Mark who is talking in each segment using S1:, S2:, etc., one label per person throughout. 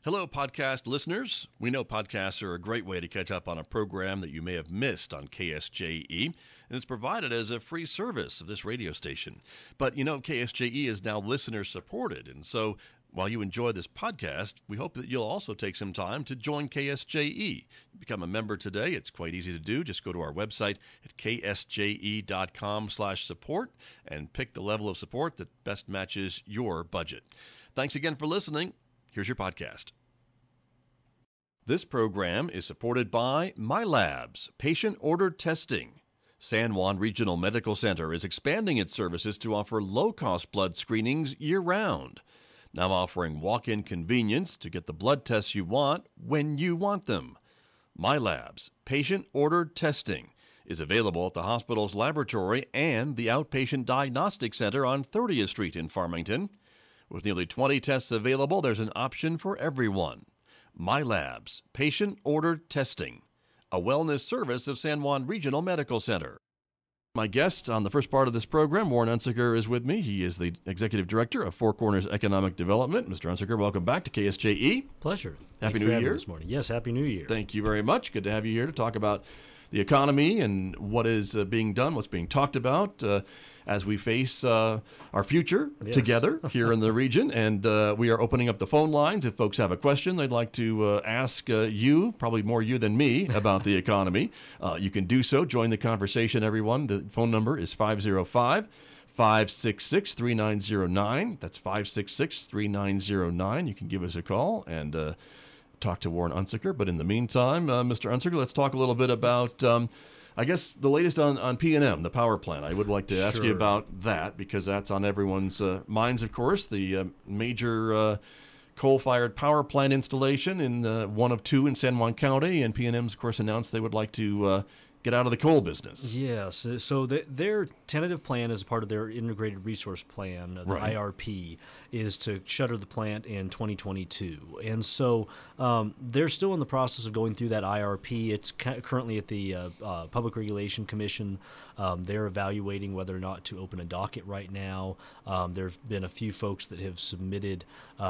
S1: Hello, podcast listeners. We know podcasts are a great way to catch up on a program that you may have missed on KSJE, and it's provided as a free service of this radio station. But you know, KSJE is now listener supported, and so while you enjoy this podcast, we hope that you'll also take some time to join KSJE. Become a member today. It's quite easy to do. Just go to our website at ksje.com/support and pick the level of support that best matches your budget. Thanks again for listening. Here's your podcast. This program is supported by MyLabs, patient-ordered testing. San Juan Regional Medical Center is expanding its services to offer low-cost blood screenings year-round. Now offering walk-in convenience to get the blood tests you want when you want them. MyLabs, patient-ordered testing, is available at the hospital's laboratory and the Outpatient Diagnostic Center on 30th Street in Farmington. With nearly 20 tests available, there's an option for everyone. MyLabs, patient-ordered testing, a wellness service of San Juan Regional Medical Center. My guest on the first part of this program, Warren Unsicker, is with me. He is the Executive Director of Four Corners Economic Development. Mr. Unsicker, welcome back to KSJE.
S2: Pleasure.
S1: Happy New Year
S2: this morning. Yes, Happy New Year.
S1: Thank you very much. Good to have you here to talk about the economy and what is being done, what's being talked about as we face our future together here in the region. And we are opening up the phone lines. If folks have a question they'd like to ask you, probably more you than me, about the economy, you can do so. Join the conversation, everyone. The phone number is 505-566-3909. That's 566-3909. You can give us a call and talk to Warren Unsicker. But in the meantime, Mr. Unsicker, let's talk a little bit about, I guess, the latest on PNM, the power plant. I would like to ask you about that because that's on everyone's minds, of course. The major coal-fired power plant installation in one of two in San Juan County, and PNM's, of course, announced they would like to get out of the coal business.
S2: Yes. So their tentative plan as part of their integrated resource plan, the IRP, is to shutter the plant in 2022. And so they're still in the process of going through that IRP. It's currently at the Public Regulation Commission. They're evaluating whether or not to open a docket right now. There's been a few folks that have submitted,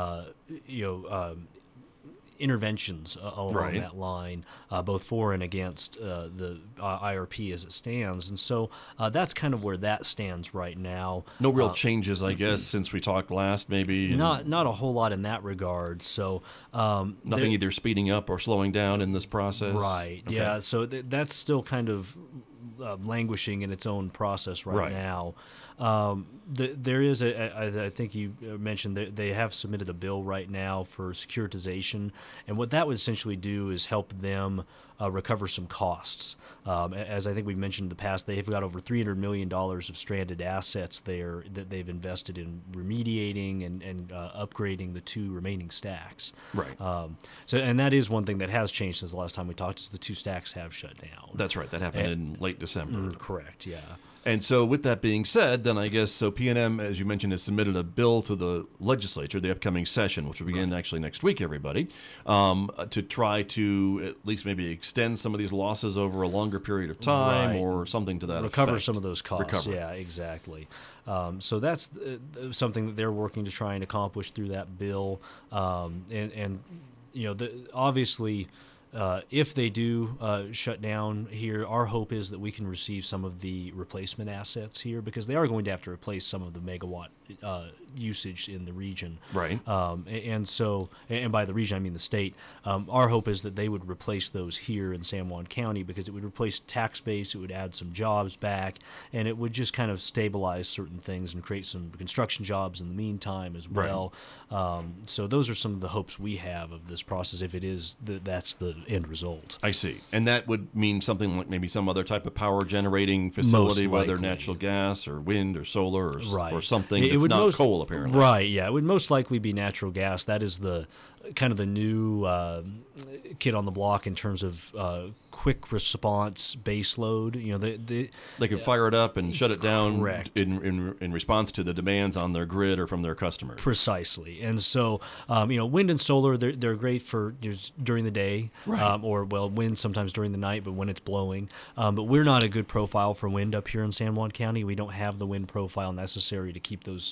S2: interventions along that line, both for and against the IRP as it stands. And so that's kind of where that stands right now.
S1: No real changes, I guess, since we talked last, maybe?
S2: Not a whole lot in that regard. So
S1: nothing either speeding up or slowing down in this process?
S2: Right, okay. Yeah. So that's still kind of languishing in its own process right now. There is I think you mentioned that they have submitted a bill right now for securitization, and what that would essentially do is help them recover some costs. As I think we've mentioned in the past, they've got over $300 million of stranded assets there that they've invested in remediating and upgrading the two remaining stacks.
S1: Right.
S2: And that is one thing that has changed since the last time we talked, is the two stacks have shut down.
S1: That's right. That happened in late December.
S2: Correct, yeah.
S1: And so with that being said, then I guess, so PNM, as you mentioned, has submitted a bill to the legislature, the upcoming session, which will begin actually next week, everybody, to try to at least maybe extend some of these losses over a longer period of time or something to that
S2: Recover
S1: effect.
S2: some of those costs. Yeah, exactly. So that's something that they're working to try and accomplish through that bill. Obviously, if they do shut down here, our hope is that we can receive some of the replacement assets here, because they are going to have to replace some of the megawatt usage in the region.
S1: Right.
S2: And by the region, I mean the state. Our hope is that they would replace those here in San Juan County, because it would replace tax base, it would add some jobs back, and it would just kind of stabilize certain things and create some construction jobs in the meantime as well. Right. So those are some of the hopes we have of this process, if it is that's the end result.
S1: I see. And that would mean something like maybe some other type of power generating facility, whether natural gas or wind or solar or something that's not coal, apparently.
S2: Right, yeah. It would most likely be natural gas. That is the kind of the new kid on the block in terms of quick response base load. They
S1: could fire it up and shut it down in response to the demands on their grid or from their customers.
S2: Precisely. And so, wind and solar, they're great for during the day. Right. Or, well, wind sometimes during the night, but when it's blowing. But we're not a good profile for wind up here in San Juan County. We don't have the wind profile necessary to keep those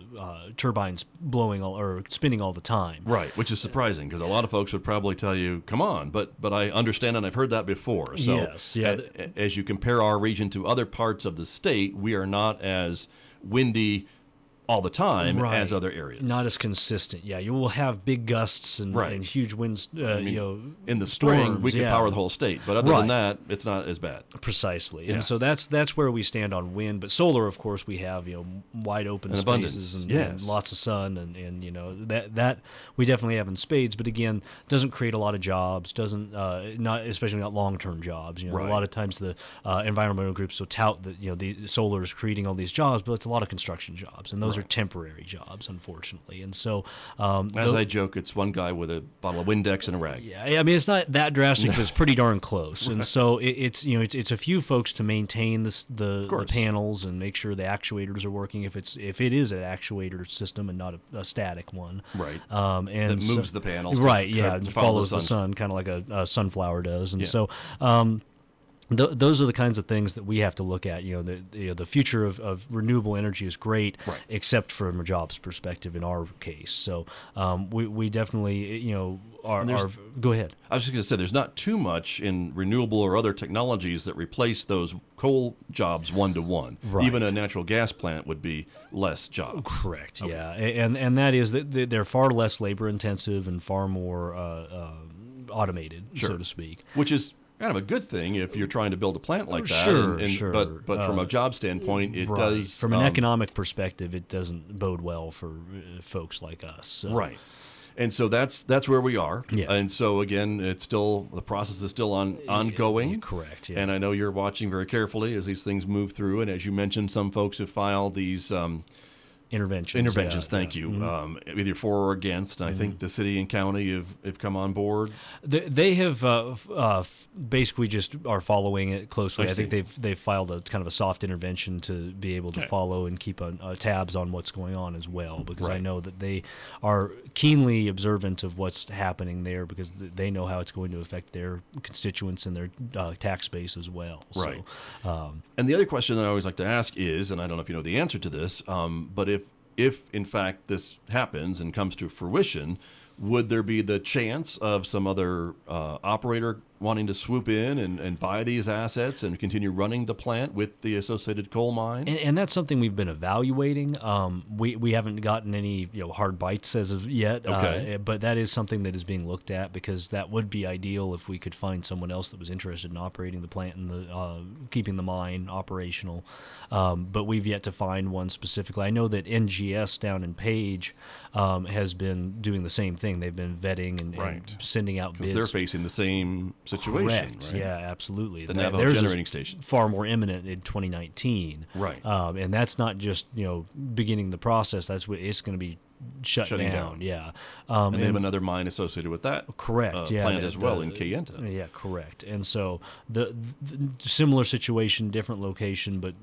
S2: turbines blowing or spinning all the time.
S1: Right, which is surprising because a lot of folks would probably tell you, come on, but I understand and I've heard that before. So
S2: yes, yeah.
S1: As you compare our region to other parts of the state, we are not as windy all the time as other areas.
S2: Not as consistent. Yeah, you will have big gusts and huge winds.
S1: In the spring, we can power the whole state, but other than that, it's not as bad.
S2: Precisely, and so that's where we stand on wind. But solar, of course, we have wide open spaces and lots of sun, and that we definitely have in spades. But again, doesn't create a lot of jobs. Doesn't not especially not long-term jobs. A lot of times the environmental groups will tout that the solar is creating all these jobs, but it's a lot of construction jobs, and those are temporary jobs, unfortunately. And so,
S1: as I joke, it's one guy with a bottle of Windex and a rag.
S2: Yeah, I mean, it's not that drastic, but it's pretty darn close. And so it's a few folks to maintain the panels and make sure the actuators are working. If it is an actuator system and not a static one,
S1: right?
S2: And
S1: that moves the panels,
S2: right? It follows the sun, kind of like a sunflower does. And so. Those are the kinds of things that we have to look at. The future of renewable energy is great, except from a jobs perspective in our case. So we definitely are. Go ahead.
S1: I was just going to say there's not too much in renewable or other technologies that replace those coal jobs 1-to-1.
S2: Right.
S1: Even a natural gas plant would be less jobs.
S2: Correct. Okay. Yeah, and that is that they're far less labor intensive and far more automated, so to speak.
S1: Which is kind of a good thing if you're trying to build a plant like that.
S2: Sure.
S1: But from a job standpoint, it does.
S2: From an economic perspective, it doesn't bode well for folks like us. So.
S1: Right. And so that's where we are.
S2: Yeah.
S1: And so again, the process is still ongoing.
S2: Correct. Yeah.
S1: And I know you're watching very carefully as these things move through. And as you mentioned, some folks have filed these interventions. Thank you. Mm-hmm. Either for or against. And I think the city and county have come on board.
S2: They have basically just are following it closely. I think they've filed a kind of a soft intervention to be able to follow and keep tabs on what's going on as well. Because I know that they are keenly observant of what's happening there because they know how it's going to affect their constituents and their tax base as well.
S1: Right.
S2: So,
S1: and the other question that I always like to ask is, and I don't know if you know the answer to this, but if in fact this happens and comes to fruition, would there be the chance of some other operator wanting to swoop in and buy these assets and continue running the plant with the associated coal mine?
S2: And that's something we've been evaluating. We haven't gotten any hard bites as of yet, but that is something that is being looked at because that would be ideal if we could find someone else that was interested in operating the plant and keeping the mine operational. But we've yet to find one specifically. I know that NGS down in Page has been doing the same thing. They've been vetting and sending out bids.
S1: Because they're facing the same situation.
S2: Correct.
S1: Right?
S2: Yeah, absolutely.
S1: The Navajo generating station.
S2: Far more imminent in 2019.
S1: Right.
S2: And that's not just beginning the process. That's what it's going to be shutting down. Yeah.
S1: And they have another mine associated with that.
S2: Correct.
S1: Plant as well in Kayenta.
S2: Yeah, correct. And so the similar situation, different location, but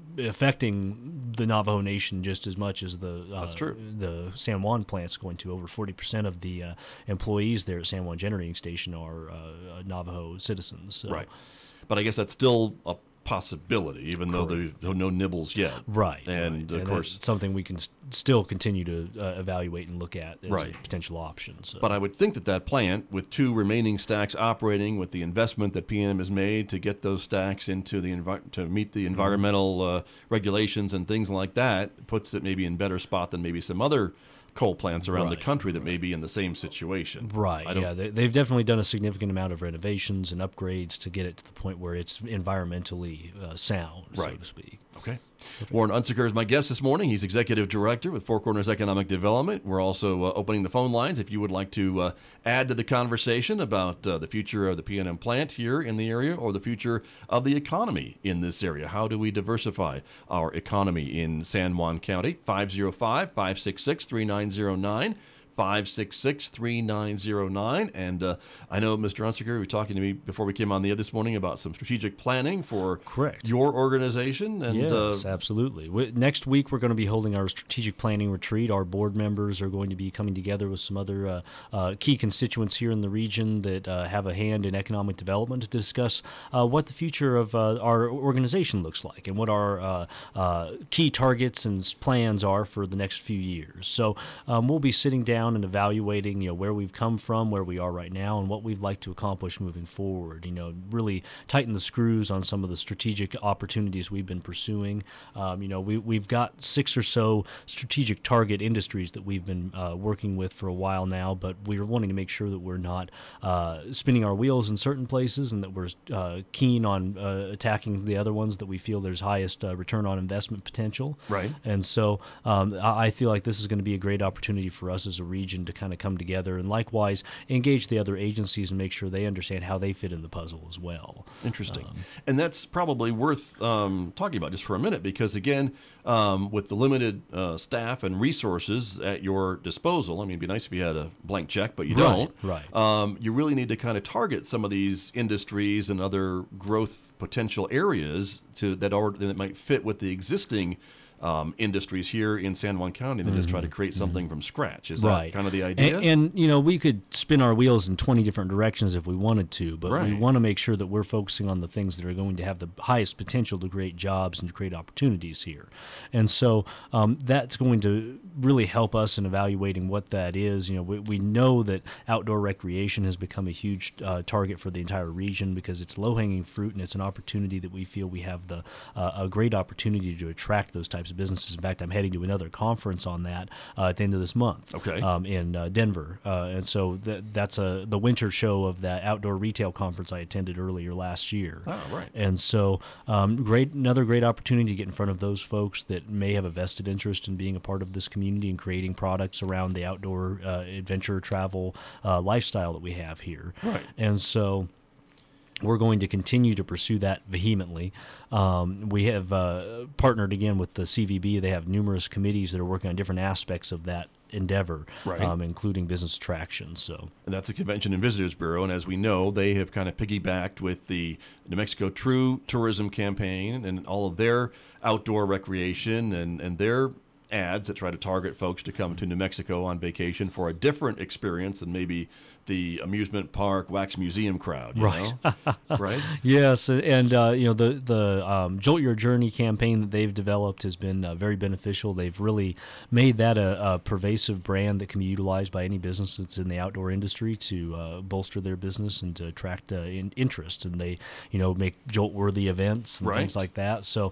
S2: affecting the Navajo Nation just as much as
S1: that's true.
S2: The San Juan plant's going to. Over 40% of the employees there at San Juan Generating Station are Navajo citizens. So.
S1: Right. But I guess that's still a possibility, even though there's no nibbles yet.
S2: Right.
S1: And of course,
S2: that's something we can still continue to evaluate and look at as a potential option. So.
S1: But I would think that plant, with 2 remaining stacks operating, with the investment that PNM has made to get those stacks into to meet the environmental regulations and things like that, puts it maybe in better spot than maybe some other coal plants around the country that may be in the same situation.
S2: Right, yeah. They've definitely done a significant amount of renovations and upgrades to get it to the point where it's environmentally sound, so to speak.
S1: Okay. Warren Unsecker is my guest this morning. He's Executive Director with Four Corners Economic Development. We're also opening the phone lines if you would like to add to the conversation about the future of the PNM plant here in the area or the future of the economy in this area. How do we diversify our economy in San Juan County? 505-566-3909. 566-3909. And I know, Mr. Unsecker, you were talking to me before we came on the air this morning about some strategic planning for
S2: Correct.
S1: your organization. And,
S2: yes, absolutely. Next week, we're going to be holding our strategic planning retreat. Our board members are going to be coming together with some other key constituents here in the region that have a hand in economic development to discuss what the future of our organization looks like and what our key targets and plans are for the next few years. So we'll be sitting down and evaluating, where we've come from, where we are right now, and what we'd like to accomplish moving forward. Really tighten the screws on some of the strategic opportunities we've been pursuing. We've got 6 or so strategic target industries that we've been working with for a while now, but we're wanting to make sure that we're not spinning our wheels in certain places and that we're keen on attacking the other ones that we feel there's highest return on investment potential.
S1: Right.
S2: And so I feel like this is going to be a great opportunity for us as a region to kind of come together and likewise engage the other agencies and make sure they understand how they fit in the puzzle as well.
S1: Interesting. And that's probably worth talking about just for a minute because, again, with the limited staff and resources at your disposal, I mean, it'd be nice if you had a blank check, but you don't.
S2: Right.
S1: You really need to kind of target some of these industries and other growth potential areas that might fit with the existing industries here in San Juan County and then just try to create something from scratch. Is that kind of the idea?
S2: And we could spin our wheels in 20 different directions if we wanted to, but we want to make sure that we're focusing on the things that are going to have the highest potential to create jobs and to create opportunities here. And so that's going to really help us in evaluating what that is. We know that outdoor recreation has become a huge target for the entire region because it's low-hanging fruit and it's an opportunity that we feel we have a great opportunity to attract those types of businesses. In fact, I'm heading to another conference on that at the end of this month in Denver. And so that's the winter show of that outdoor retail conference I attended earlier last year.
S1: Oh, right.
S2: And so another great opportunity to get in front of those folks that may have a vested interest in being a part of this community and creating products around the outdoor adventure travel lifestyle that we have here.
S1: Right.
S2: And so we're going to continue to pursue that vehemently. We have partnered again with the CVB. They have numerous committees that are working on different aspects of that endeavor, including business attraction.
S1: And that's the Convention and Visitors Bureau, and as we know, they have kind of piggybacked with the New Mexico True Tourism Campaign and all of their outdoor recreation and their ads that try to target folks to come to New Mexico on vacation for a different experience than maybe the amusement park, wax museum crowd.
S2: Right.
S1: Right.
S2: Yes, and the Jolt Your Journey campaign that they've developed has been very beneficial. They've really made that a pervasive brand that can be utilized by any business that's in the outdoor industry to bolster their business and to attract interest. And they, make Jolt-worthy events and things like that. So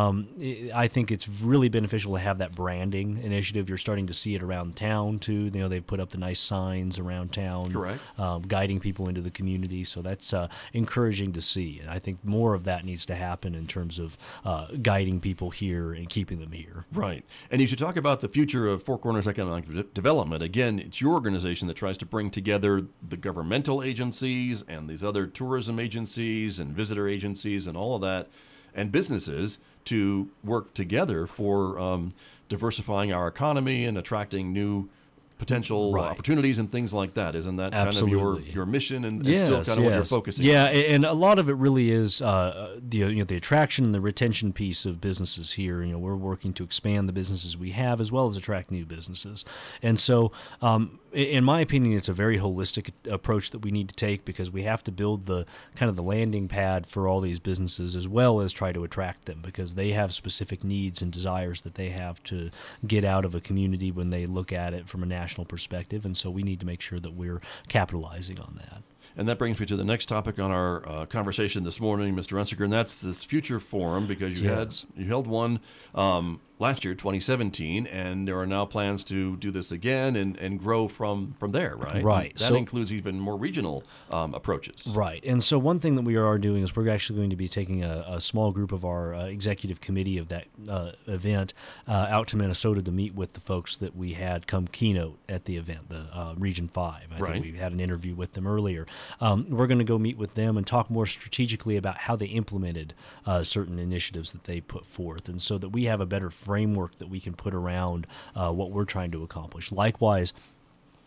S2: I think it's really beneficial to have that branding initiative. You're starting to see it around town too. They've put up the nice signs around town.
S1: Correct.
S2: Guiding people into the community. So that's encouraging to see. And I think more of that needs to happen in terms of guiding people here and keeping them here.
S1: Right. And you should talk about the future of Four Corners Economic Development. Again, it's your organization that tries to bring together the governmental agencies and these other tourism agencies and visitor agencies and all of that and businesses to work together for diversifying our economy and attracting new potential opportunities and things like that. Isn't that
S2: Absolutely.
S1: kind of your mission and still kind of what you're focusing on?
S2: Yeah, and a lot of it really is the attraction and the retention piece of businesses here. We're working to expand the businesses we have as well as attract new businesses. And so in my opinion, it's a very holistic approach that we need to take because we have to build the kind of the landing pad for all these businesses as well as try to attract them because they have specific needs and desires that they have to get out of a community when they look at it from a national perspective. And so we need to make sure that we're capitalizing on that.
S1: And that brings me to the next topic on our conversation this morning, Mr. Unsecker, and that's this Future Forum because you held one last year, 2017, and there are now plans to do this again and grow from there, right?
S2: Right.
S1: That includes even more regional approaches.
S2: Right. And so one thing that we are doing is we're actually going to be taking a small group of our executive committee of that event out to Minnesota to meet with the folks that we had come keynote at the event, the Region 5. I think we had an interview with them earlier. We're going to go meet with them and talk more strategically about how they implemented certain initiatives that they put forth, and so that we have a better framework that we can put around what we're trying to accomplish. Likewise,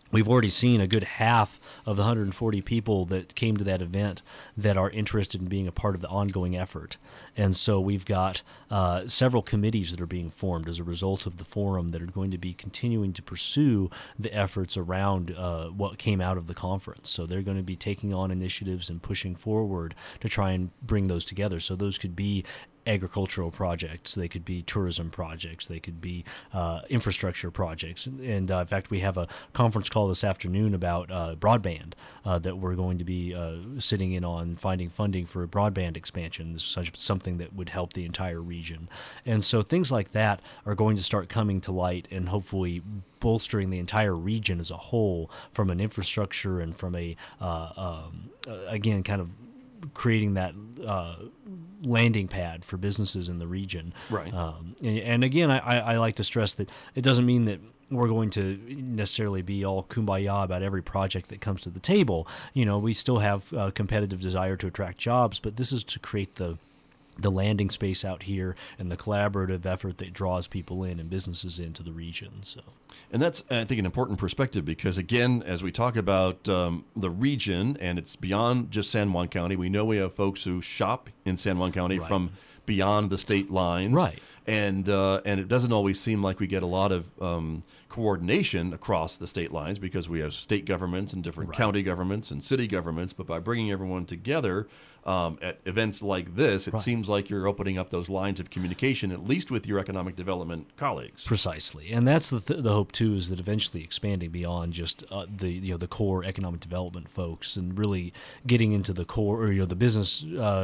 S2: we've already seen a good half of the 140 people that came to that event that are interested in being a part of the ongoing effort. And so we've got several committees that are being formed as a result of the forum that are going to be continuing to pursue the efforts around what came out of the conference. So they're going to be taking on initiatives and pushing forward to try and bring those together. So those could be agricultural projects, they could be tourism projects, they could be infrastructure projects. And in fact, we have a conference call this afternoon about broadband that we're going to be sitting in on, finding funding for broadband expansion, something that would help the entire region. And so things like that are going to start coming to light and hopefully bolstering the entire region as a whole from an infrastructure and from a, again, kind of creating that landing pad for businesses in the region.
S1: Right.
S2: And again, I like to stress that it doesn't mean that we're going to necessarily be all kumbaya about every project that comes to the table. You know, we still have a competitive desire to attract jobs, but this is to create the landing space out here and the collaborative effort that draws people in and businesses into the region. So,
S1: and that's, I think, an important perspective because, again, as we talk about the region, and it's beyond just San Juan County, we know we have folks who shop in San Juan County
S2: Right.
S1: from beyond the state lines.
S2: Right.
S1: And it doesn't always seem like we get a lot of coordination across the state lines because we have state governments and different
S2: Right.
S1: county governments and city governments. But by bringing everyone together at events like this, it
S2: Right.
S1: seems like you're opening up those lines of communication, at least with your economic development colleagues.
S2: Precisely, and that's the hope too, is that eventually expanding beyond just the core economic development folks and really getting into the core, or the business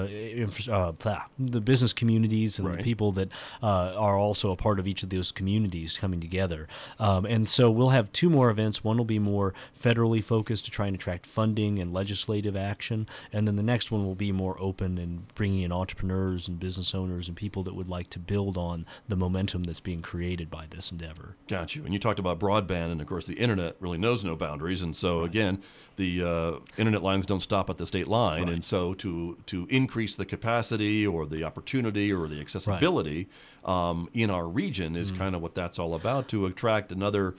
S2: the business communities and
S1: Right.
S2: the people that are also a part of each of those communities coming together. And so we'll have two more events. One will be more federally focused to try and attract funding and legislative action, and then the next one will be more open and bringing in entrepreneurs and business owners and people that would like to build on the momentum that's being created by this endeavor.
S1: Got you. And you talked about broadband, and of course, the internet really knows no boundaries. And so, again, the internet lines don't stop at the state line.
S2: Right.
S1: And so, to increase the capacity or the opportunity or the accessibility in our region is kind of what that's all about, to attract another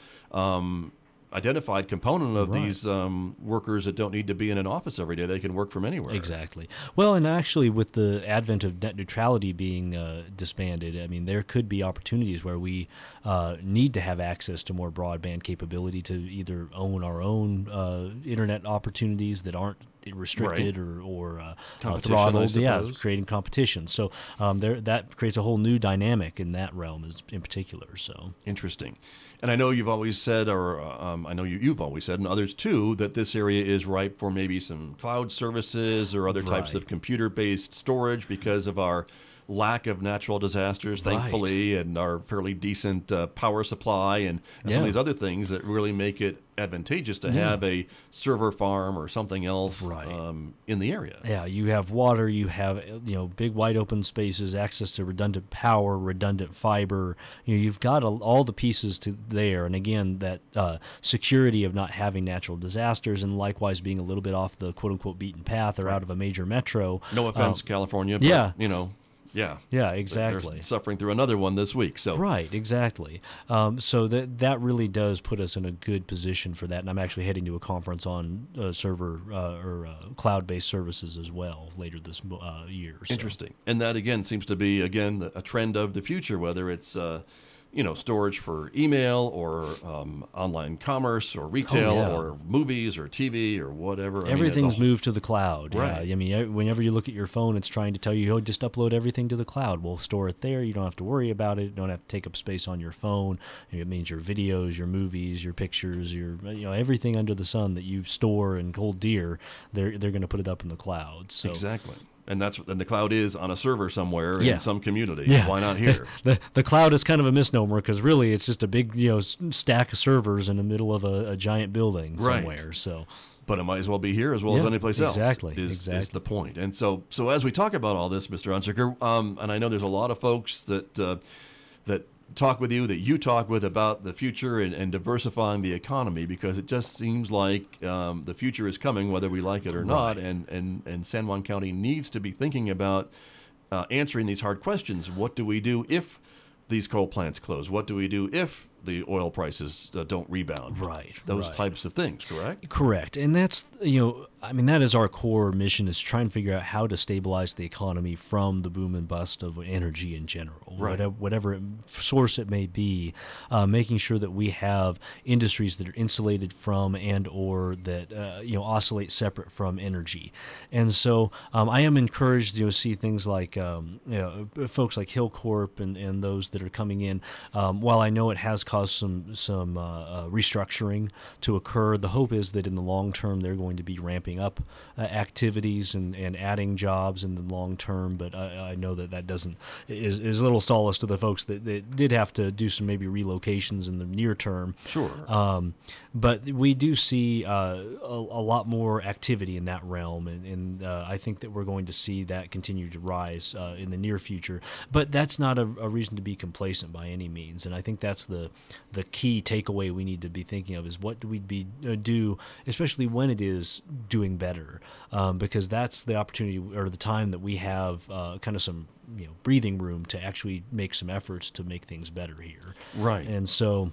S1: identified component of
S2: Right.
S1: these workers that don't need to be in an office every day. They can work from anywhere.
S2: Exactly. Well, and actually, with the advent of net neutrality being disbanded, I mean, there could be opportunities where we need to have access to more broadband capability to either own our own internet opportunities that aren't restricted or
S1: Competition,
S2: throttled.
S1: I
S2: Yeah,
S1: suppose.
S2: creating competition. So that creates a whole new dynamic in that realm, in particular. So
S1: Interesting. And I know you've always said, or I know you've always said, and others too, that this area is ripe for maybe some cloud services or other types
S2: Right.
S1: of computer-based storage because of our lack of natural disasters,
S2: Right.
S1: thankfully, and our fairly decent power supply and some
S2: Yeah.
S1: of these other things that really make it advantageous to have a server farm or something else
S2: Right.
S1: in the area.
S2: yeah, you have water, you have big wide open spaces, access to redundant power, redundant fiber. You've got all the pieces to there, and again that security of not having natural disasters, and likewise being a little bit off the quote unquote beaten path or out of a major metro.
S1: No offense, California, but,
S2: yeah.
S1: Yeah,
S2: Yeah,
S1: they're
S2: exactly.
S1: suffering through another one this week. So
S2: Right, exactly. So that really does put us in a good position for that. And I'm actually heading to a conference on server or cloud-based services as well later this year. So.
S1: Interesting. And that, again, seems to be, again, a trend of the future, whether it's, storage for email or online commerce or retail
S2: yeah.
S1: or movies or TV or whatever.
S2: Everything's moved to the cloud.
S1: Right.
S2: Yeah. I mean, whenever you look at your phone, it's trying to tell you, oh, just upload everything to the cloud. We'll store it there. You don't have to worry about it. You don't have to take up space on your phone. It means your videos, your movies, your pictures, your everything under the sun that you store and hold dear, they're going to put it up in the cloud. So
S1: Exactly. And the cloud is on a server somewhere
S2: Yeah.
S1: in some community.
S2: Yeah.
S1: Why not here?
S2: The cloud is kind of a misnomer because really it's just a big stack of servers in the middle of a giant building
S1: Right.
S2: somewhere. So
S1: But it might as well be here as well as
S2: Yeah,
S1: anyplace else.
S2: exactly,
S1: Is
S2: exactly.
S1: the point. And so as we talk about all this, Mr. Unzicker, and I know there's a lot of folks that talk with you, that you talk with about the future and diversifying the economy, because it just seems like the future is coming, whether we like it or not, and San Juan County needs to be thinking about answering these hard questions. What do we do if these coal plants close? What do we do if the oil prices don't rebound.
S2: Right.
S1: Those
S2: right.
S1: types of things, correct?
S2: Correct. And that's, I mean, that is our core mission, is trying to figure out how to stabilize the economy from the boom and bust of energy in general,
S1: Right.
S2: whatever source it may be, making sure that we have industries that are insulated from and or that, oscillate separate from energy. And so I am encouraged to see things like, folks like Hillcorp and those that are coming in. While I know it has caused some restructuring to occur, the hope is that in the long term they're going to be ramping up activities and adding jobs in the long term. But I know that is a little solace to the folks that did have to do some maybe relocations in the near term.
S1: Sure.
S2: But we do see a lot more activity in that realm, and I think that we're going to see that continue to rise in the near future. But that's not a reason to be complacent by any means, and I think that's the key takeaway we need to be thinking of, is what do we do, especially when it is doing better, because that's the opportunity or the time that we have kind of some breathing room to actually make some efforts to make things better here.
S1: Right.
S2: And so,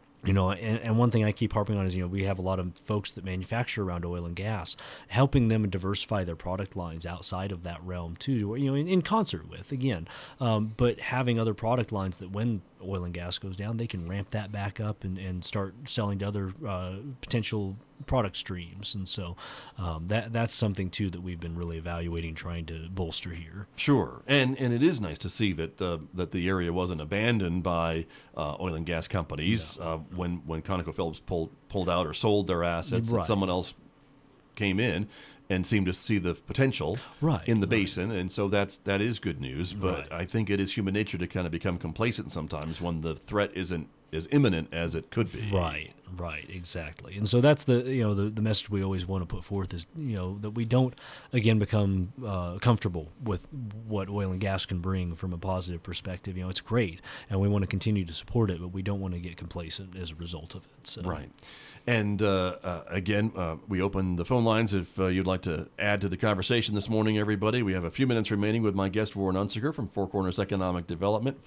S2: and one thing I keep harping on is, we have a lot of folks that manufacture around oil and gas, helping them diversify their product lines outside of that realm too, in concert with, again, but having other product lines that when oil and gas goes down, they can ramp that back up and start selling to other potential product streams. And so that's something too that we've been really evaluating, trying to bolster here.
S1: Sure, and it is nice to see that that the area wasn't abandoned by oil and gas companies when ConocoPhillips pulled out or sold their assets,
S2: Right.
S1: and someone else came in and seemed to see the potential in the basin, and so that is good news. But I think it is human nature to kind of become complacent sometimes when the threat isn't as imminent as it could be.
S2: Right, exactly. And so that's the message we always want to put forth is, that we don't, again, become comfortable with what oil and gas can bring from a positive perspective. It's great, and we want to continue to support it, but we don't want to get complacent as a result of it. So.
S1: Right. And again, we open the phone lines if you'd like to add to the conversation this morning, everybody. We have a few minutes remaining with my guest, Warren Unsicker from Four Corners Economic Development,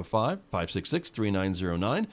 S1: 505-566-3909,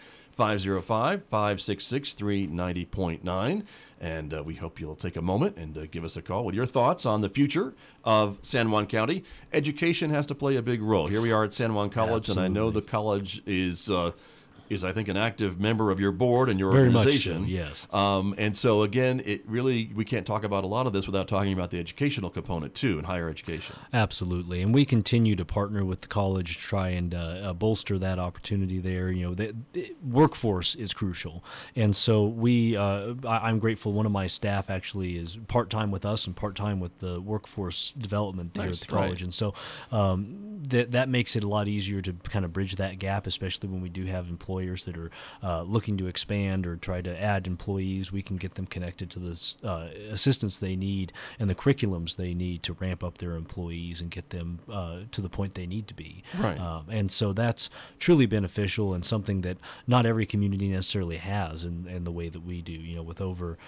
S1: 505-566-390.9. And we hope you'll take a moment and give us a call with your thoughts on the future of San Juan County. Education has to play a big role. Here we are at San Juan College,
S2: Absolutely.
S1: and I know the college is I think, an active member of your board and your
S2: Very
S1: organization.
S2: much so, yes.
S1: And so, again, we can't talk about a lot of this without talking about the educational component, too, in higher education. Absolutely.
S2: And we continue to partner with the college to try and bolster that opportunity there. The workforce is crucial. And so I'm grateful. One of my staff actually is part-time with us and part-time with the workforce development there at the college. Right. And so that makes it a lot easier to kind of bridge that gap, especially when we do have employees that are looking to expand or try to add employees. We can get them connected to the assistance they need and the curriculums they need to ramp up their employees and get them to the point they need to be.
S1: Right.
S2: And so that's truly beneficial and something that not every community necessarily has in the way that we do. With over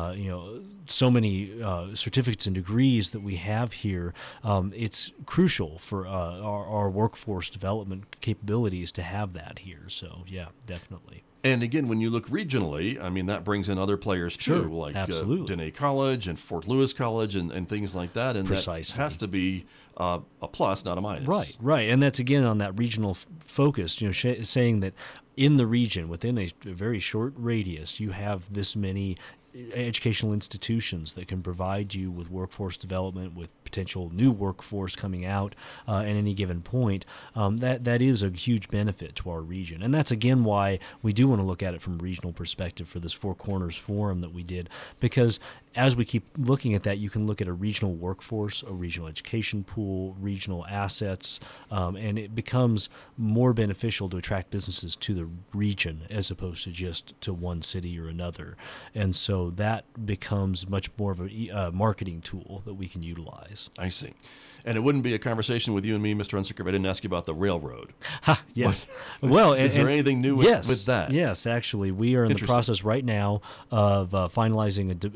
S2: so many certificates and degrees that we have here, it's crucial for our workforce development capabilities to have that here. So yeah, definitely.
S1: And again, when you look regionally, I mean, that brings in other players too,
S2: Sure,
S1: like
S2: absolutely.
S1: Dene College and Fort Lewis College and things like that. And
S2: Precisely.
S1: that has to be a plus, not a minus.
S2: Right. And that's, again, on that regional focus, saying that in the region, within a very short radius, you have this many educational institutions that can provide you with workforce development, with potential new workforce coming out at any given point. That is a huge benefit to our region. And that's, again, why we do want to look at it from a regional perspective for this Four Corners Forum that we did, because as we keep looking at that, you can look at a regional workforce, a regional education pool, regional assets, and it becomes more beneficial to attract businesses to the region as opposed to just to one city or another. And so that becomes much more of a marketing tool that we can utilize.
S1: I see. And it wouldn't be a conversation with you and me, Mr. Unsicker, if I didn't ask you about the railroad.
S2: Yes. Well,
S1: is there anything new with that?
S2: Yes, actually. We are in the process right now of finalizing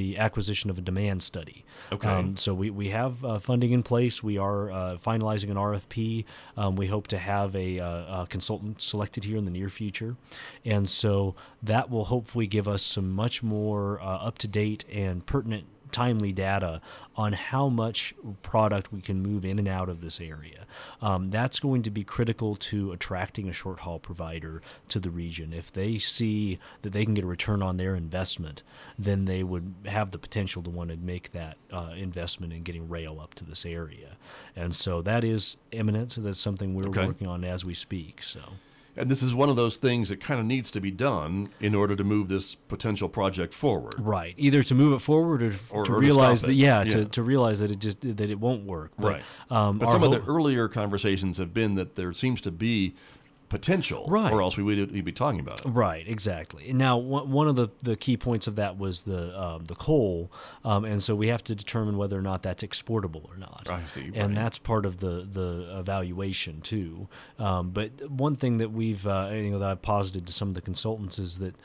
S2: the acquisition of a demand study.
S1: Okay.
S2: So we have funding in place. We are finalizing an RFP. We hope to have a consultant selected here in the near future. And so that will hopefully give us some much more up-to-date and pertinent timely data on how much product we can move in and out of this area. That's going to be critical to attracting a short haul provider to the region. If they see that they can get a return on their investment, then they would have the potential to want to make that investment in getting rail up to this area. And so that is imminent. So that's something we're working on as we speak. So.
S1: And this is one of those things that kind of needs to be done in order to move this potential project forward.
S2: Right. Either to move it forward or to realize that, to realize that it won't work. But,
S1: right. But some of the earlier conversations have been that there seems to be potential, or else we'd be talking about it.
S2: Right, exactly. And now, one of the key points of that was the coal, and so we have to determine whether or not that's exportable or not.
S1: I see. Right.
S2: And that's part of the evaluation too. But one thing that that I've posited to some of the consultants is that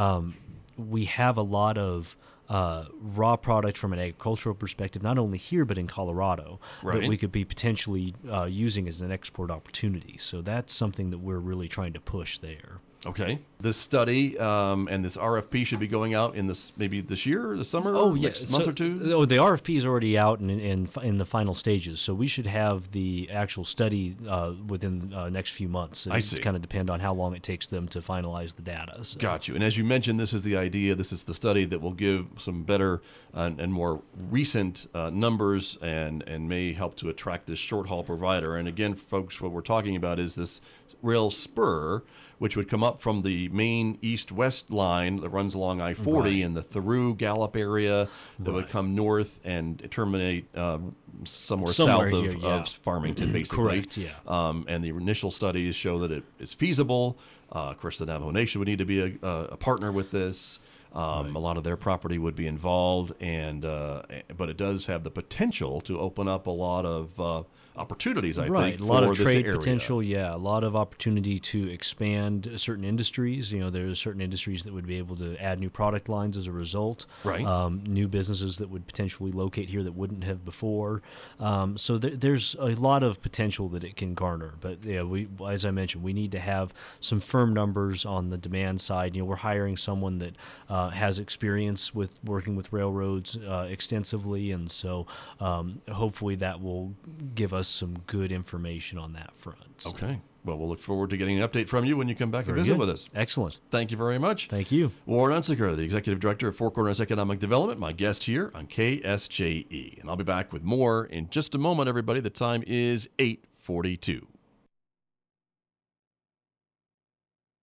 S2: we have a lot of raw product from an agricultural perspective, not only here but in Colorado, that we could be potentially using as an export opportunity. So that's something that we're really trying to push there.
S1: Okay. This study and this RFP should be going out in maybe this year or the summer?
S2: Oh, yeah.
S1: Next month or two?
S2: The RFP is already out and in the final stages. So we should have the actual study within the next few months.
S1: I see.
S2: It kind of depend on how long it takes them to finalize the data. So.
S1: Got you. And as you mentioned, this is the idea. This is the study that will give some better and more recent numbers and may help to attract this short haul provider. And again, folks, what we're talking about is this rail spur, which would come up from the main east-west line that runs along I-40 in the Thoreau Gallup area that would come north and terminate somewhere south of Farmington, basically.
S2: Correct, yeah.
S1: And the initial studies show that it is feasible. Of course, the Navajo Nation would need to be a partner with this. A lot of their property would be involved, but it does have the potential to open up a lot of opportunities, I think,
S2: a lot of trade
S1: area.
S2: potential, a lot of opportunity to expand certain industries. There's certain industries that would be able to add new product lines as a result.
S1: Right.
S2: New businesses that would potentially locate here that wouldn't have before. So there's a lot of potential that it can garner. But as I mentioned, we need to have some firm numbers on the demand side. We're hiring someone that has experience with working with railroads extensively, and so hopefully that will give us some good information on that front. So.
S1: Okay. Well, we'll look forward to getting an update from you when you come back and
S2: Very
S1: visit
S2: good.
S1: with us.
S2: Excellent.
S1: Thank you very much.
S2: Thank you.
S1: Warren Unsicker, the Executive Director of Four Corners Economic Development, my guest here on KSJE. And I'll be back with more in just a moment, everybody. The time is 8:42.